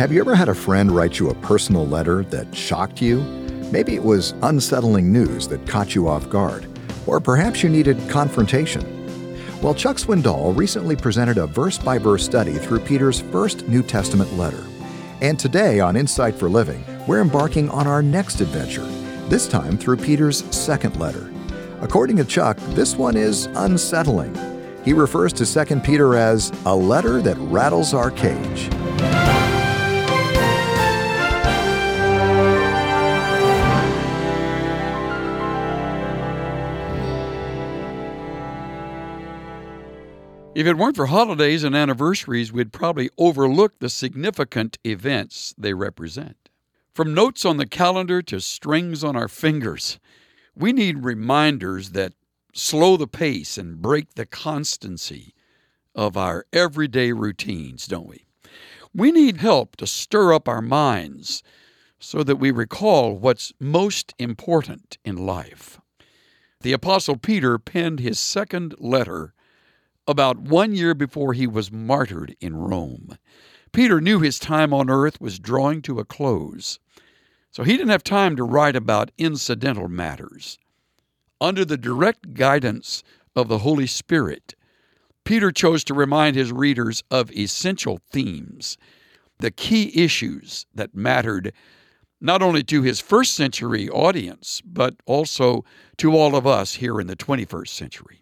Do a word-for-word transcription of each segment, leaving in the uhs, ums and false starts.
Have you ever had a friend write you a personal letter that shocked you? Maybe it was unsettling news that caught you off guard, or perhaps you needed confrontation. Well, Chuck Swindoll recently presented a verse-by-verse study through Peter's first New Testament letter. And today on Insight for Living, we're embarking on our next adventure, this time through Peter's second letter. According to Chuck, this one is unsettling. He refers to Second Peter as a letter that rattles our cage. If it weren't for holidays and anniversaries, we'd probably overlook the significant events they represent. From notes on the calendar to strings on our fingers, we need reminders that slow the pace and break the constancy of our everyday routines, don't we? We need help to stir up our minds so that we recall what's most important in life. The Apostle Peter penned his second letter about one year before he was martyred in Rome. Peter knew his time on earth was drawing to a close, so he didn't have time to write about incidental matters. Under the direct guidance of the Holy Spirit, Peter chose to remind his readers of essential themes, the key issues that mattered not only to his first century audience, but also to all of us here in the twenty-first century.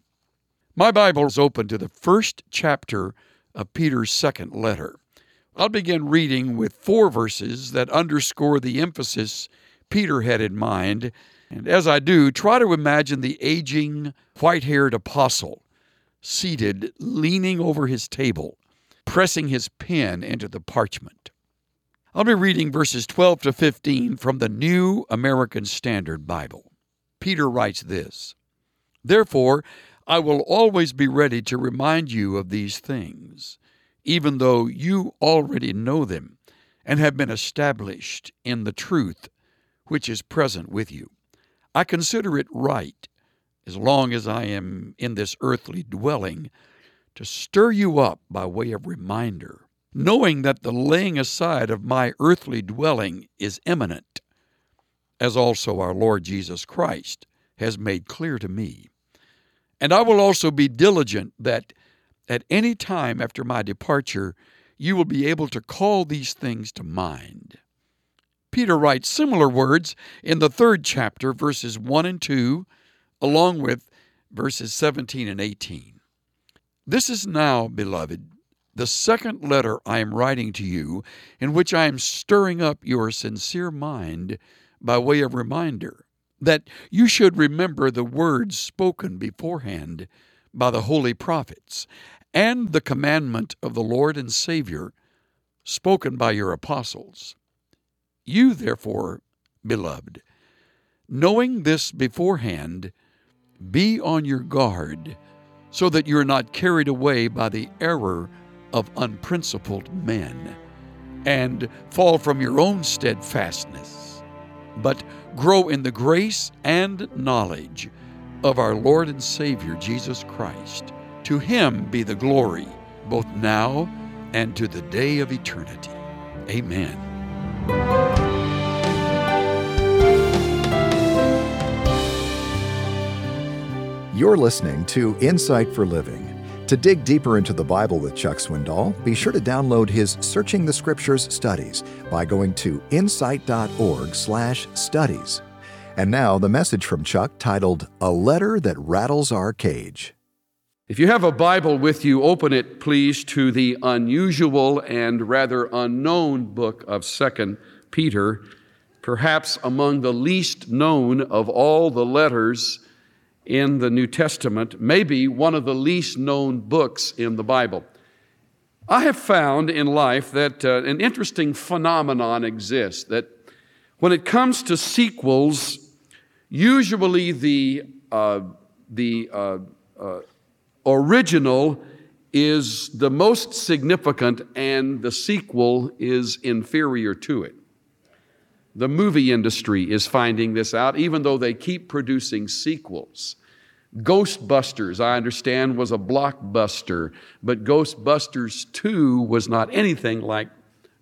My Bible is open to the first chapter of Peter's second letter. I'll begin reading with four verses that underscore the emphasis Peter had in mind. And as I do, try to imagine the aging, white-haired apostle seated, leaning over his table, pressing his pen into the parchment. I'll be reading verses twelve to fifteen from the New American Standard Bible. Peter writes this, "Therefore, I will always be ready to remind you of these things, even though you already know them and have been established in the truth which is present with you. I consider it right, as long as I am in this earthly dwelling, to stir you up by way of reminder, knowing that the laying aside of my earthly dwelling is imminent, as also our Lord Jesus Christ has made clear to me. And I will also be diligent that at any time after my departure, you will be able to call these things to mind." Peter writes similar words in the third chapter, verses one and two, along with verses seventeen and eighteen. "This is now, beloved, the second letter I am writing to you, in which I am stirring up your sincere mind by way of reminder, that you should remember the words spoken beforehand by the holy prophets, and the commandment of the Lord and Savior spoken by your apostles. You, therefore, beloved, knowing this beforehand, be on your guard, so that you are not carried away by the error of unprincipled men, and fall from your own steadfastness, but grow in the grace and knowledge of our Lord and Savior Jesus Christ. To him be the glory, both now and to the day of eternity. Amen." You're listening to Insight for Living. To dig deeper into the Bible with Chuck Swindoll, be sure to download his Searching the Scriptures studies by going to insight.org slash studies. And now the message from Chuck titled, "A Letter That Rattles Our Cage." If you have a Bible with you, open it, please, to the unusual and rather unknown book of Second Peter, perhaps among the least known of all the letters in the New Testament, maybe one of the least known books in the Bible. I have found in life that uh, an interesting phenomenon exists, that when it comes to sequels, usually the, uh, the uh, uh, original is the most significant and the sequel is inferior to it. The movie industry is finding this out, even though they keep producing sequels. Ghostbusters, I understand, was a blockbuster, but Ghostbusters two was not anything like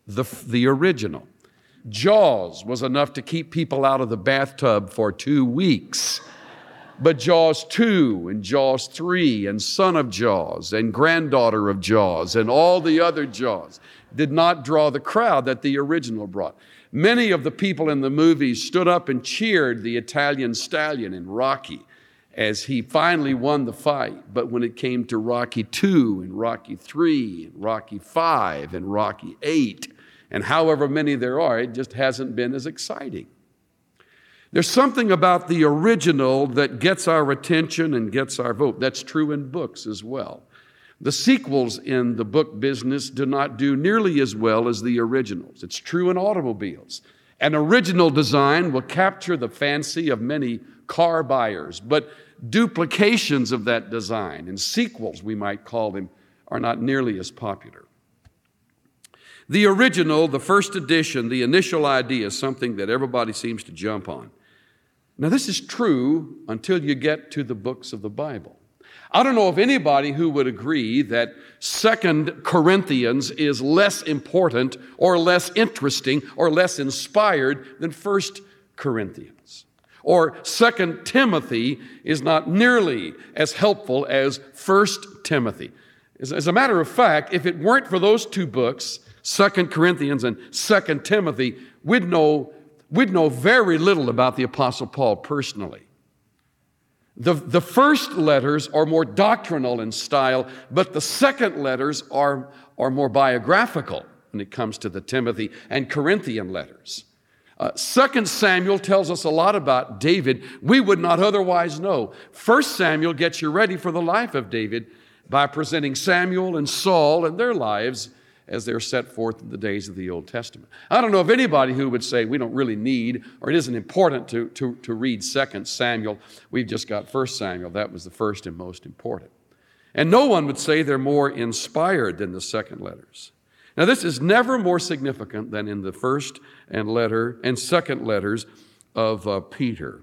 the, the original. Jaws was enough to keep people out of the bathtub for two weeks. But Jaws two and Jaws three and Son of Jaws and Granddaughter of Jaws and all the other Jaws did not draw the crowd that the original brought. Many of the people in the movies stood up and cheered the Italian stallion in Rocky as he finally won the fight. But when it came to Rocky two and Rocky three and Rocky five and Rocky eight, and however many there are, it just hasn't been as exciting. There's something about the original that gets our attention and gets our vote. That's true in books as well. The sequels in the book business do not do nearly as well as the originals. It's true in automobiles. An original design will capture the fancy of many car buyers, but duplications of that design, and sequels we might call them, are not nearly as popular. The original, the first edition, the initial idea is something that everybody seems to jump on. Now, this is true until you get to the books of the Bible. I don't know of anybody who would agree that Second Corinthians is less important or less interesting or less inspired than First Corinthians. Or Second Timothy is not nearly as helpful as First Timothy. As, as a matter of fact, if it weren't for those two books, Second Corinthians and Second Timothy, we'd know, we'd know very little about the Apostle Paul personally. The, the first letters are more doctrinal in style, but the second letters are, are more biographical when it comes to the Timothy and Corinthian letters. Uh, Second Samuel tells us a lot about David we would not otherwise know. First Samuel gets you ready for the life of David by presenting Samuel and Saul and their lives as they're set forth in the days of the Old Testament. I don't know of anybody who would say we don't really need, or it isn't important to, to, to read Second Samuel. We've just got First Samuel. That was the first and most important. And no one would say they're more inspired than the second letters. Now, this is never more significant than in the first and letter and second letters of uh, Peter.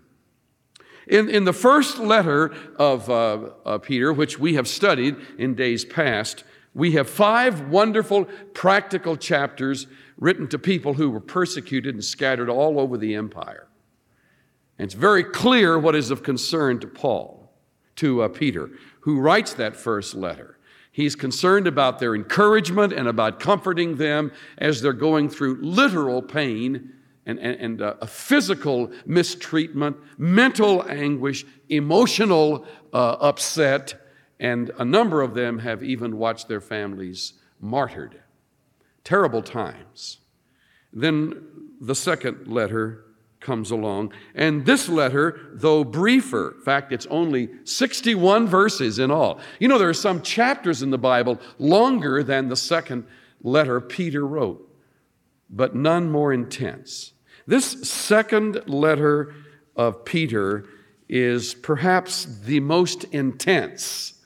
In, in the first letter of uh, uh, Peter, which we have studied in days past, we have five wonderful practical chapters written to people who were persecuted and scattered all over the empire. And it's very clear what is of concern to Paul, to uh, Peter, who writes that first letter. He's concerned about their encouragement and about comforting them as they're going through literal pain and, and, and uh, a physical mistreatment, mental anguish, emotional uh, upset, and a number of them have even watched their families martyred. Terrible times. Then the second letter comes along, and this letter, though briefer, in fact, it's only sixty-one verses in all. You know, there are some chapters in the Bible longer than the second letter Peter wrote, but none more intense. This second letter of Peter is perhaps the most intense,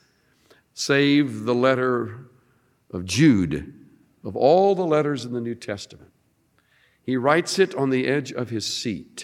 save the letter of Jude, of all the letters in the New Testament. He writes it on the edge of his seat.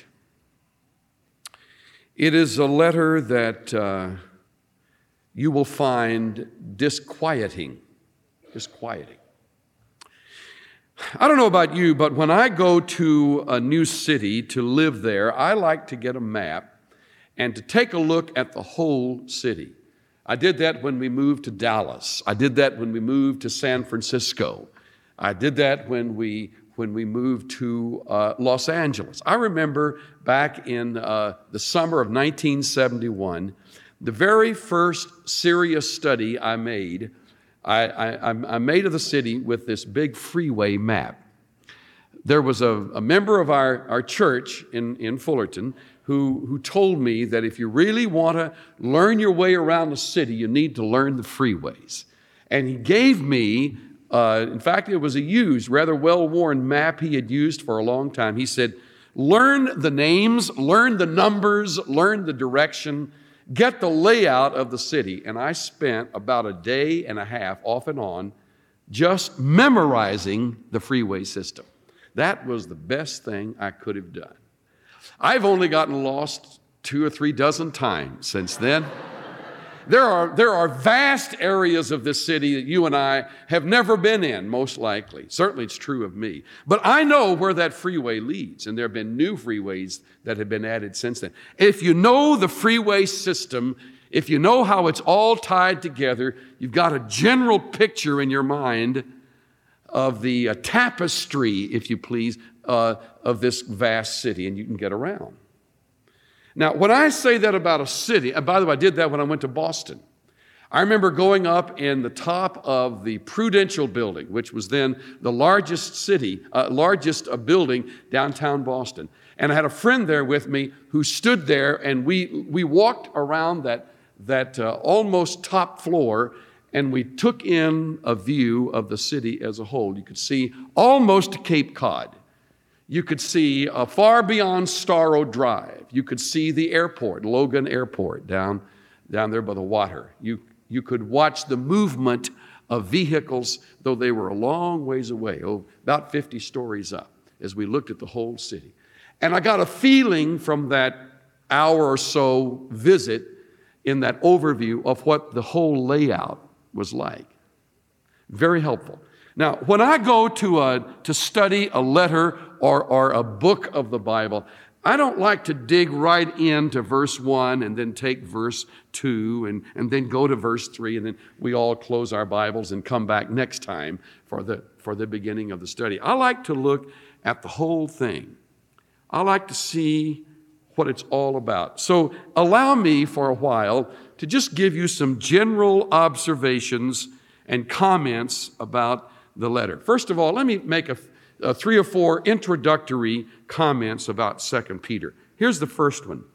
It is a letter that uh, you will find disquieting, disquieting. I don't know about you, but when I go to a new city to live there, I like to get a map and to take a look at the whole city. I did that when we moved to Dallas. I did that when we moved to San Francisco. I did that when we when we moved to uh, Los Angeles. I remember back in uh, the summer of nineteen seventy-one, the very first serious study I made, I, I, I made of the city with this big freeway map. There was a, a member of our, our church in, in Fullerton who, who told me that if you really want to learn your way around the city, you need to learn the freeways. And he gave me Uh, in fact, it was a used, rather well-worn map he had used for a long time. He said, learn the names, learn the numbers, learn the direction, get the layout of the city. And I spent about a day and a half off and on just memorizing the freeway system. That was the best thing I could have done. I've only gotten lost two or three dozen times since then. there are, there are vast areas of this city that you and I have never been in, most likely. Certainly it's true of me. But I know where that freeway leads, and there have been new freeways that have been added since then. If you know the freeway system, if you know how it's all tied together, you've got a general picture in your mind of the uh, tapestry, if you please, uh, of this vast city, and you can get around. Now, when I say that about a city, and by the way, I did that when I went to Boston. I remember going up in the top of the Prudential Building, which was then the largest city, uh, largest uh, building downtown Boston. And I had a friend there with me who stood there, and we we walked around that, that uh, almost top floor, and we took in a view of the city as a whole. You could see almost to Cape Cod. You could see uh, far beyond Starro Drive. You could see the airport, Logan Airport, down, down there by the water. You, you could watch the movement of vehicles, though they were a long ways away, oh, about fifty stories up, as we looked at the whole city. And I got a feeling from that hour or so visit in that overview of what the whole layout was like. Very helpful. Now, when I go to a, to study a letter or, or a book of the Bible, I don't like to dig right into verse one and then take verse two and, and then go to verse three, and then we all close our Bibles and come back next time for the, for the beginning of the study. I like to look at the whole thing. I like to see what it's all about. So allow me for a while to just give you some general observations and comments about the letter. First of all, let me make a, a three or four introductory comments about Second Peter. Here's the first one.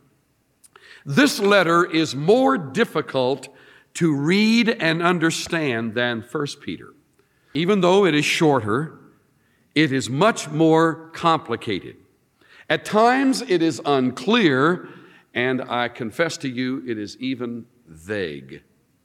This letter is more difficult to read and understand than First Peter. Even though it is shorter, it is much more complicated. At times it is unclear, and I confess to you, it is even vague.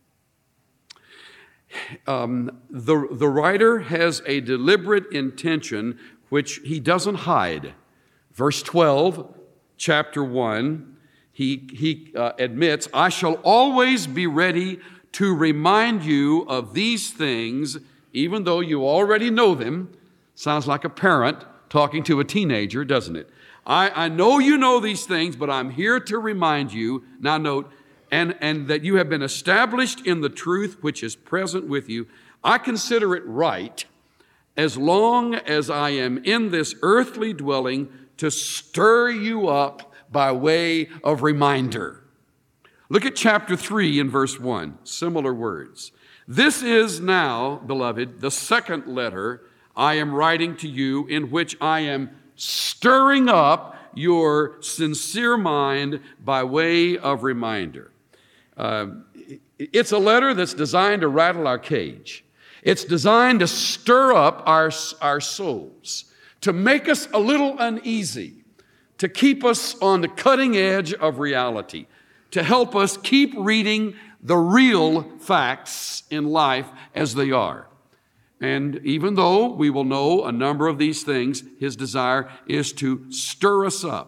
Um, the, the writer has a deliberate intention which he doesn't hide. Verse twelve, chapter one, he, he uh, admits, I shall always be ready to remind you of these things, even though you already know them. Sounds like a parent talking to a teenager, doesn't it? I, I know you know these things, but I'm here to remind you, now note, and, and that you have been established in the truth which is present with you. I consider it right, as long as I am in this earthly dwelling, to stir you up by way of reminder. Look at chapter three in verse one, similar words. This is now, beloved, the second letter I am writing to you, in which I am stirring up your sincere mind by way of reminder. Uh, it's a letter that's designed to rattle our cage. It's designed to stir up our, our souls, to make us a little uneasy, to keep us on the cutting edge of reality, to help us keep reading the real facts in life as they are. And even though we will know a number of these things, his desire is to stir us up.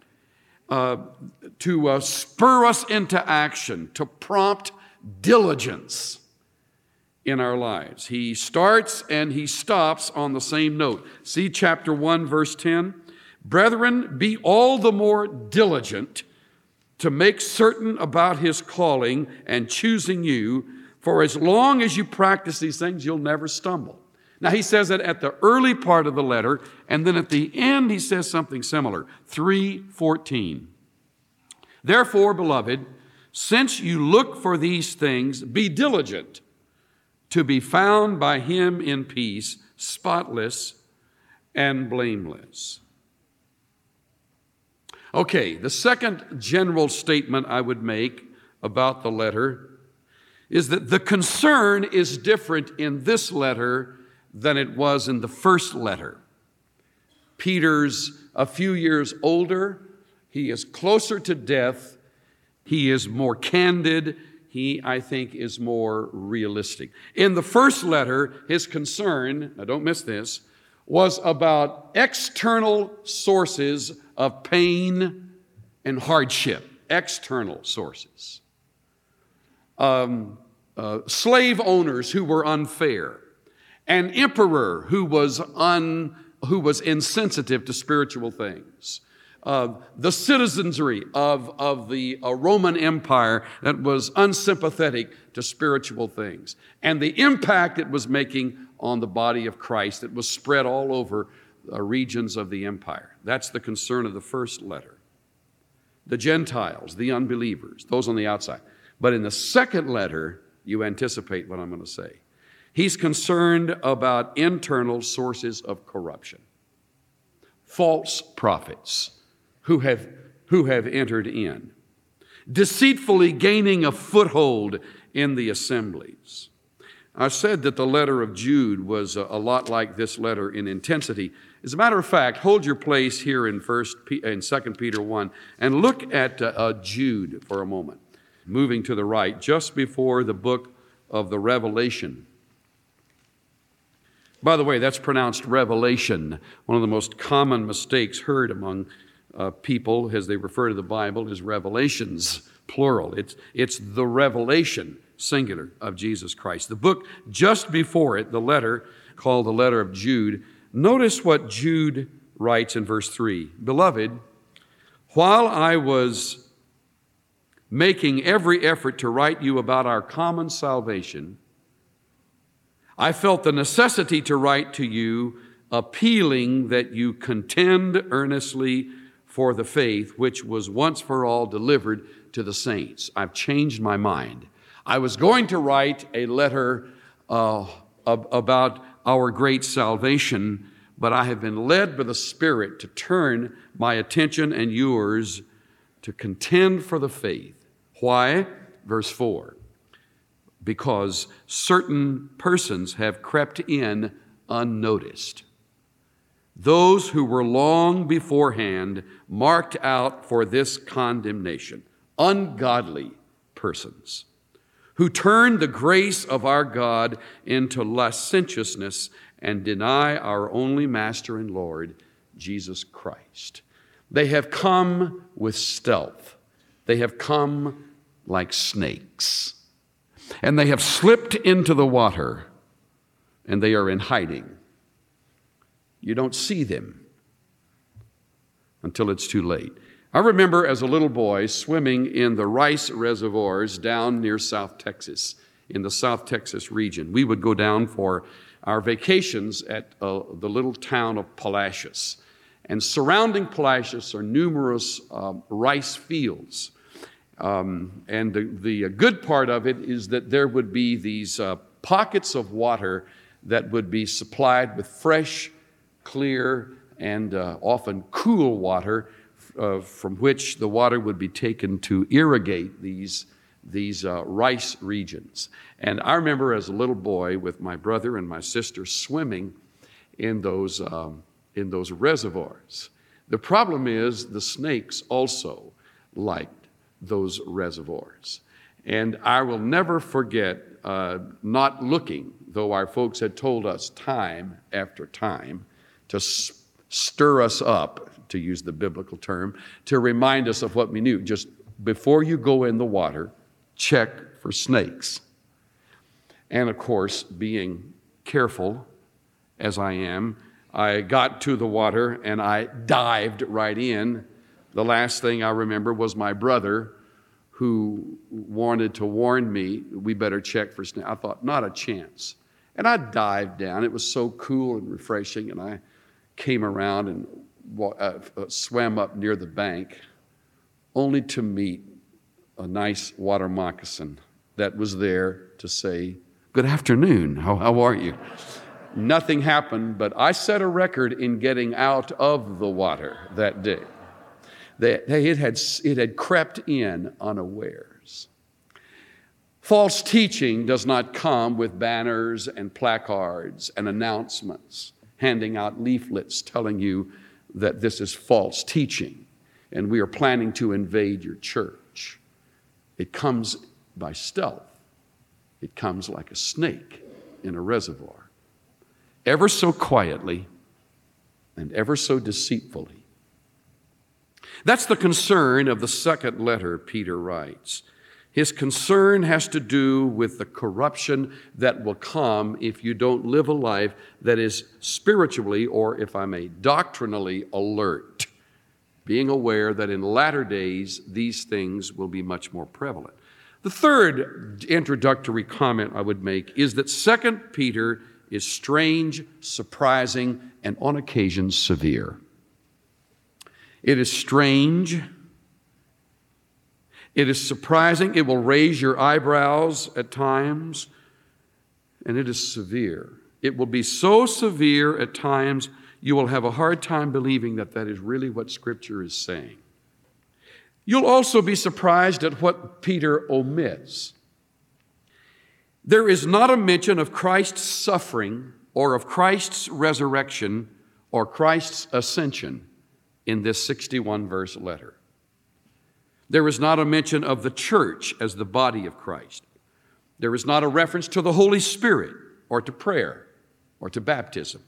Uh, to uh, spur us into action, to prompt diligence in our lives. He starts and he stops on the same note. See chapter one, verse ten. Brethren, be all the more diligent to make certain about his calling and choosing you, for as long as you practice these things, you'll never stumble. Now, he says that at the early part of the letter, and then at the end, he says something similar. three fourteen. Therefore, beloved, since you look for these things, be diligent to be found by him in peace, spotless and blameless. Okay, the second general statement I would make about the letter is that the concern is different in this letter than it was in the first letter. Peter's a few years older. He is closer to death. He is more candid. He, I think, is more realistic. In the first letter, his concern, now don't miss this, was about external sources of pain and hardship. External sources. um, uh, slave owners who were unfair, an emperor who was un, who was insensitive to spiritual things, uh, the citizenry of, of the uh, Roman Empire that was unsympathetic to spiritual things, and the impact it was making on the body of Christ. It was spread all over uh, regions of the empire. That's the concern of the first letter. The Gentiles, the unbelievers, those on the outside. But in the second letter, you anticipate what I'm going to say. He's concerned about internal sources of corruption. False prophets who have, who have entered in, deceitfully gaining a foothold in the assemblies. I said that the letter of Jude was a lot like this letter in intensity. As a matter of fact, hold your place here in First and Second Peter one and look at uh, uh, Jude for a moment. Moving to the right, just before the book of the Revelation. By the way, that's pronounced Revelation. One of the most common mistakes heard among uh, people as they refer to the Bible is revelations, plural. It's, it's the revelation, singular, of Jesus Christ. The book just before it, the letter called the letter of Jude, notice what Jude writes in verse three. Beloved, while I was making every effort to write you about our common salvation, I felt the necessity to write to you, appealing that you contend earnestly for the faith which was once for all delivered to the saints. I've changed my mind. I was going to write a letter uh, about our great salvation, but I have been led by the Spirit to turn my attention and yours to contend for the faith. Why? Verse four. Because certain persons have crept in unnoticed. Those who were long beforehand marked out for this condemnation. Ungodly persons who turn the grace of our God into licentiousness and deny our only Master and Lord, Jesus Christ. They have come with stealth. They have come like snakes. And they have slipped into the water, and they are in hiding. You don't see them until it's too late. I remember as a little boy swimming in the rice reservoirs down near South Texas, in the South Texas region. We would go down for our vacations at uh, the little town of Palacios. And surrounding Palacios are numerous uh, rice fields. Um, and the, the good part of it is that there would be these uh, pockets of water that would be supplied with fresh, clear, and uh, often cool water uh, from which the water would be taken to irrigate these, these uh, rice regions. And I remember as a little boy with my brother and my sister swimming in those, um, in those reservoirs. The problem is the snakes also liked those reservoirs. And I will never forget uh, not looking, though our folks had told us time after time to s- stir us up, to use the biblical term, to remind us of what we knew. Just before you go in the water, check for snakes. And of course, being careful as I am, I got to the water and I dived right in. The last thing I remember was my brother who wanted to warn me, we better check for snakes. I thought, not a chance. And I dived down. It was so cool and refreshing, and I came around and uh, swam up near the bank, only to meet a nice water moccasin that was there to say, good afternoon, how, how are you? Nothing happened, but I set a record in getting out of the water that day. That it had, it had crept in unawares. False teaching does not come with banners and placards and announcements, handing out leaflets telling you that this is false teaching and we are planning to invade your church. It comes by stealth. It comes like a snake in a reservoir, ever so quietly and ever so deceitfully. That's the concern of the second letter Peter writes. His concern has to do with the corruption that will come if you don't live a life that is spiritually, or if I may, doctrinally alert, being aware that in latter days these things will be much more prevalent. The third introductory comment I would make is that Second Peter is strange, surprising, and on occasion severe. It is strange. It is surprising. It will raise your eyebrows at times. And it is severe. It will be so severe at times you will have a hard time believing that that is really what Scripture is saying. You'll also be surprised at what Peter omits. There is not a mention of Christ's suffering or of Christ's resurrection or Christ's ascension in this sixty-one verse letter. There is not a mention of the church as the body of Christ. There is not a reference to the Holy Spirit or to prayer or to baptism.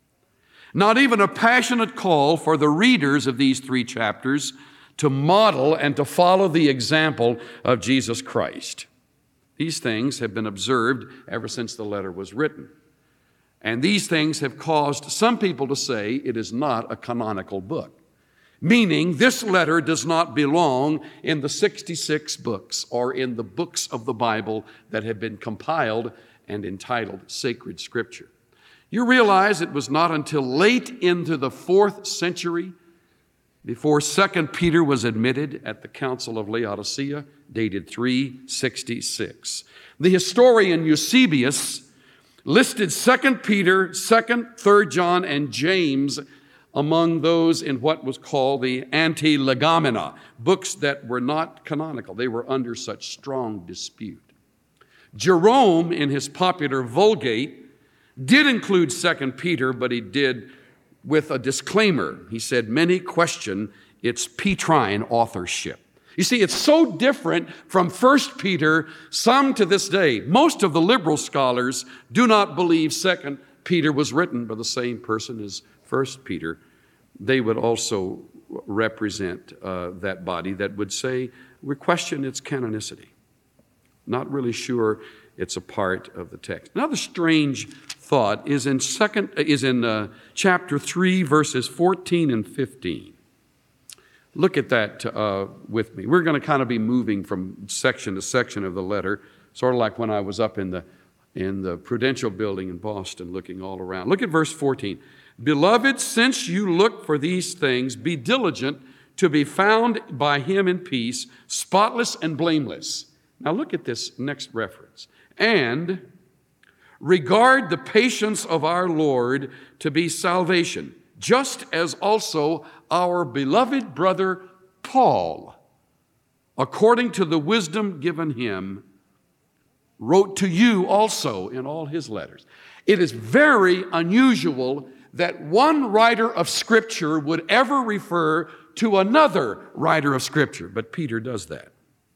Not even a passionate call for the readers of these three chapters to model and to follow the example of Jesus Christ. These things have been observed ever since the letter was written. And these things have caused some people to say it is not a canonical book, meaning this letter does not belong in the sixty-six books or in the books of the Bible that have been compiled and entitled Sacred Scripture. You realize it was not until late into the fourth century before Second Peter was admitted at the Council of Laodicea, dated three sixty-six. The historian Eusebius listed Second Peter, Second, Third John, and James among those in what was called the Anti-Legomena, books that were not canonical. They were under such strong dispute. Jerome, in his popular Vulgate, did include Second Peter, but he did with a disclaimer. He said, many question its Petrine authorship. You see, it's so different from First Peter, some to this day. Most of the liberal scholars do not believe Second Peter was written by the same person as First Peter. They would also represent uh, that body that would say, we question its canonicity. Not really sure it's a part of the text. Another strange thought is in second is in uh, chapter three, verses fourteen and fifteen. Look at that uh, with me. We're going to kind of be moving from section to section of the letter, sort of like when I was up in the in the Prudential building in Boston, looking all around. Look at verse fourteen. Beloved, since you look for these things, be diligent to be found by him in peace, spotless and blameless. Now look at this next reference. And regard the patience of our Lord to be salvation, just as also our beloved brother Paul, according to the wisdom given him, wrote to you also in all his letters. It is very unusual that one writer of Scripture would ever refer to another writer of Scripture, but Peter does that.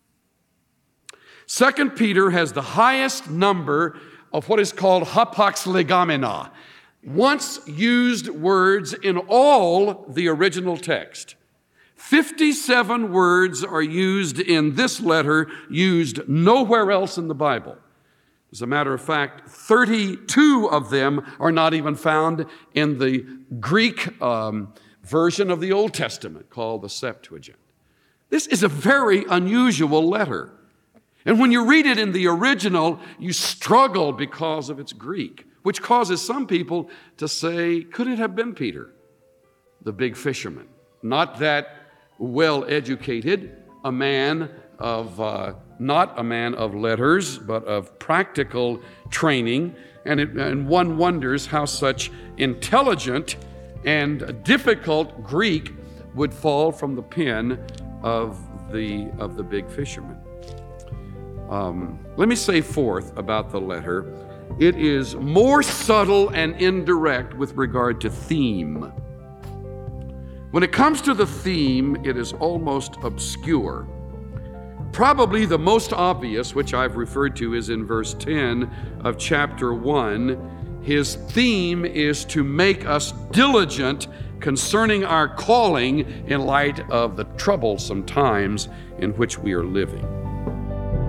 Second Peter has the highest number of what is called hapax legomena, once used words in all the original text. fifty-seven words are used in this letter, used nowhere else in the Bible. As a matter of fact, thirty-two of them are not even found in the Greek um, version of the Old Testament called the Septuagint. This is a very unusual letter. And when you read it in the original, you struggle because of its Greek, which causes some people to say, could it have been Peter, the big fisherman? Not that well-educated, a man of, uh, not a man of letters, but of practical training. And, it, and one wonders how such intelligent and difficult Greek would fall from the pen of the, of the big fisherman. Um, let me say fourth about the letter, it is more subtle and indirect with regard to theme. When it comes to the theme, it is almost obscure. Probably the most obvious, which I've referred to, is in verse ten of chapter one. His theme is to make us diligent concerning our calling in light of the troublesome times in which we are living.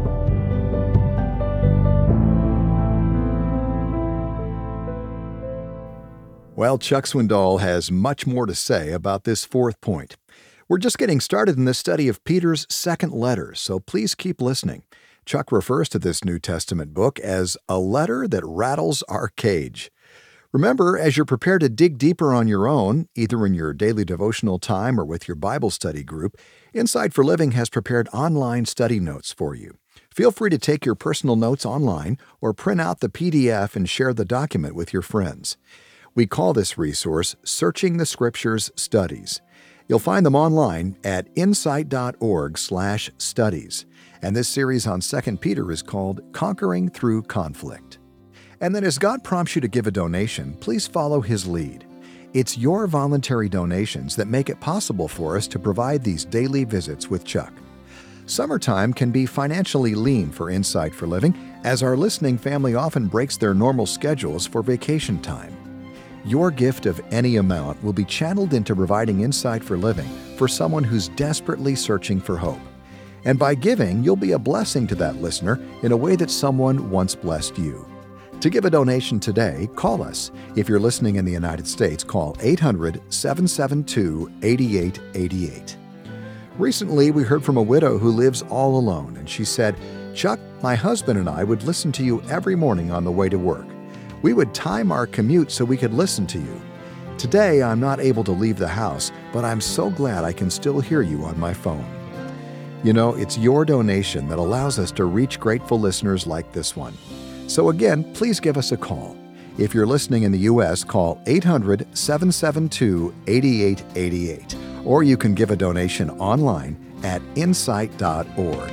Well, Chuck Swindoll has much more to say about this fourth point. We're just getting started in this study of Peter's second letter, so please keep listening. Chuck refers to this New Testament book as a letter that rattles our cage. Remember, as you're prepared to dig deeper on your own, either in your daily devotional time or with your Bible study group, Insight for Living has prepared online study notes for you. Feel free to take your personal notes online or print out the P D F and share the document with your friends. We call this resource Searching the Scriptures Studies. You'll find them online at insight dot org slash studies. And this series on Second Peter is called Conquering Through Conflict. And then as God prompts you to give a donation, please follow His lead. It's your voluntary donations that make it possible for us to provide these daily visits with Chuck. Summertime can be financially lean for Insight for Living, as our listening family often breaks their normal schedules for vacation time. Your gift of any amount will be channeled into providing Insight for Living for someone who's desperately searching for hope. And by giving, you'll be a blessing to that listener in a way that someone once blessed you. To give a donation today, call us. If you're listening in the United States, call eight hundred, seven seven two, eight eight eight eight. Recently, we heard from a widow who lives all alone, and she said, "Chuck, my husband and I would listen to you every morning on the way to work. We would time our commute so we could listen to you. Today, I'm not able to leave the house, but I'm so glad I can still hear you on my phone." You know, it's your donation that allows us to reach grateful listeners like this one. So again, please give us a call. If you're listening in the U S, call eight hundred, seven seven two, eight eight eight eight. Or you can give a donation online at insight dot org.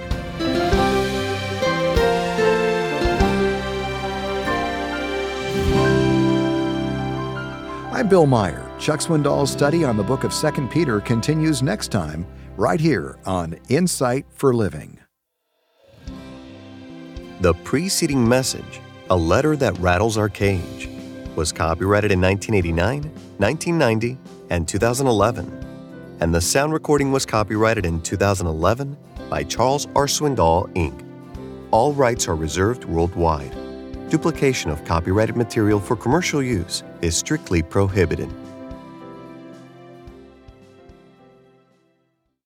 I'm Bill Meyer. Chuck Swindoll's study on the book of Second Peter continues next time, right here on Insight for Living. The preceding message, A Letter That Rattles Our Cage, was copyrighted in nineteen eighty-nine, nineteen ninety, and two thousand eleven, and the sound recording was copyrighted in two thousand eleven by Charles R. Swindoll, Incorporated. All rights are reserved worldwide. Duplication of copyrighted material for commercial use is strictly prohibited.